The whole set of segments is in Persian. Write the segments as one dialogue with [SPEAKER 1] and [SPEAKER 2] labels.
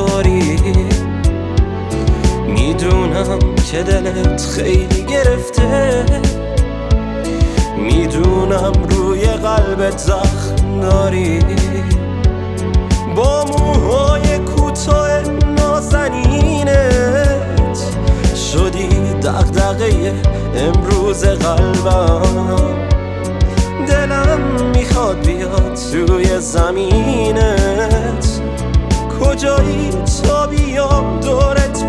[SPEAKER 1] داری. میدونم که دلت خیلی گرفته، میدونم روی قلبت زخم داری. با موهای کوتاه نازنینت شدی دغدغه امروز قلبم. دلم میخواد بیاد توی زمینت، کجایی تا بیام دورت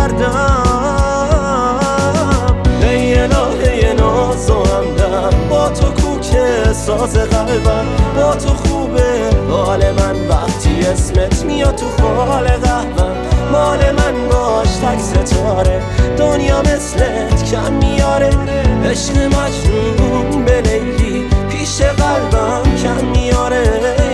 [SPEAKER 1] بگردم. ای الهه نازو همدم، با تو کوک ساز قلبم. با تو خوبه حال من وقتی اسمت میاد تو فال قهوم. مال من باش تک ستاره، دنیا مثلت کم میاره. عشق مجنون به لیلی پیش قلبم کم میاره.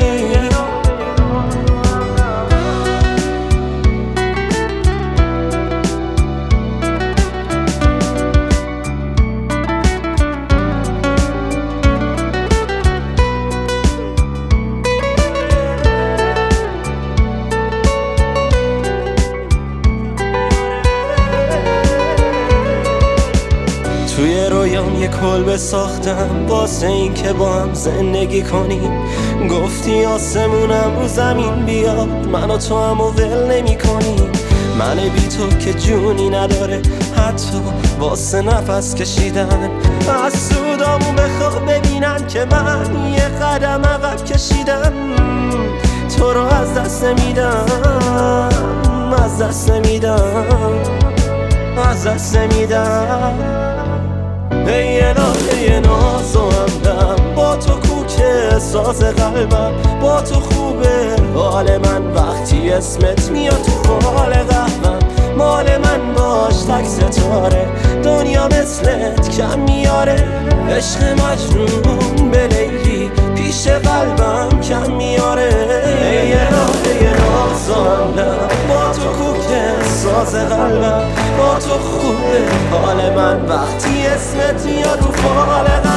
[SPEAKER 1] توی رویام یه کلبه ساختم واسه این که با هم زندگی کنیم. گفتی آسمونم رو زمین بیاد، من و تو هم ول نمی کنیم. من بی تو که جونی نداره حتی واسه نفس کشیدن. از سودامون بخواه ببینن که من یه قدم عقب کشیدم. تو رو از دست نمیدم، از دست نمیدم، از دست نمیدم. ای الهه نازو همدم، با تو کوک ساز قلبم. با تو خوبه حال من وقتی اسمت میاد تو فال قهوم. مال من باش تک ستاره، دنیا مثلت کم میاره. عشق مجنون به لیلی پیش قلبم کم میاره. ای الهه نازو همدم، با تو کوک ساز قلبم. با تو خوبه حال من وقتی اسمت میاد رو فال قهوم.